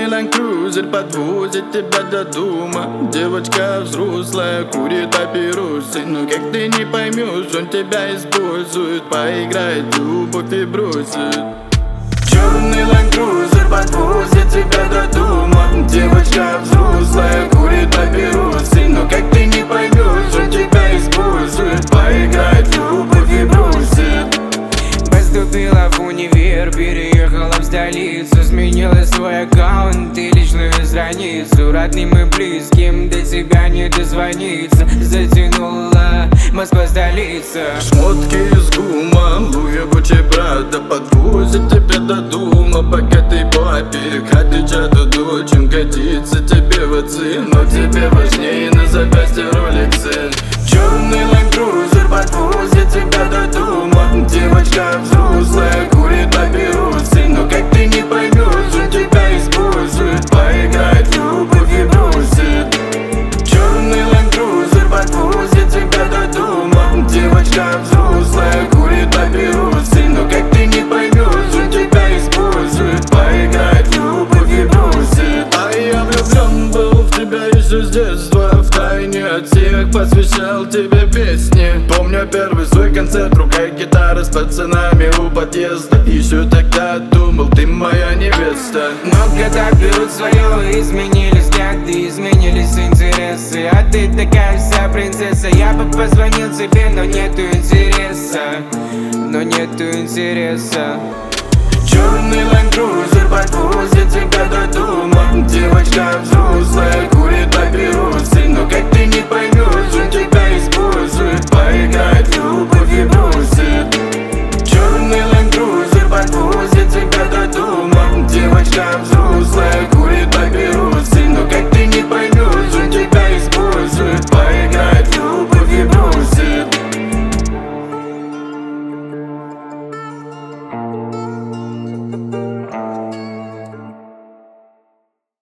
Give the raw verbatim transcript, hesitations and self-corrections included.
Черный Land Cruiser подвозит тебя до дома. Девочка взрослая, курит папиросы. Но как ты не поймешь, он тебя использует. Поиграет в любовь и бросит. Черный Land Cruiser подвозит тебя до дома. Девочка взрослая, курит папиросы. Но как ты не поймешь, он тебя использует. Поиграет в любовь и бросит. Поступила в универ, переехала в столицу. Сменила свой аккаунт и личную страницу. Родным и близким до тебя не дозвониться. Затянула Москва столица. Шмотки из гума, Луи Гуччи Прада подвозит тебя до дома. Богатый папик, отвечает дочь, годится тебе в отцы. Но тебе важнее на запястье роликсы. Черный Land Cruiser подвозит тебя до дома. Девочка взрослая, курит папиросы. Но как ты не поймешь, он тебя использует. Поиграет в любовь и бросит. Черный Land Cruiser подвозит тебя до дома. Девочка взрослая, курит папиросы. Но как ты не поймешь, он тебя использует. Поиграет в любовь и бросит. А я влюблен был в тебя еще с детства. Втайне от всех посвящал тебе песни. Помню первый свой концерт, рука гитара с пацанами у подъезда. Еще тогда думал, ты моя невеста. Но года берут свое, изменились взгляды, изменились интересы. А ты такая вся принцесса. Я бы позвонил тебе, но нету интереса. Но нету интереса. Черный Land Cruiser подвозит тебя до дома. Девочка взрослая,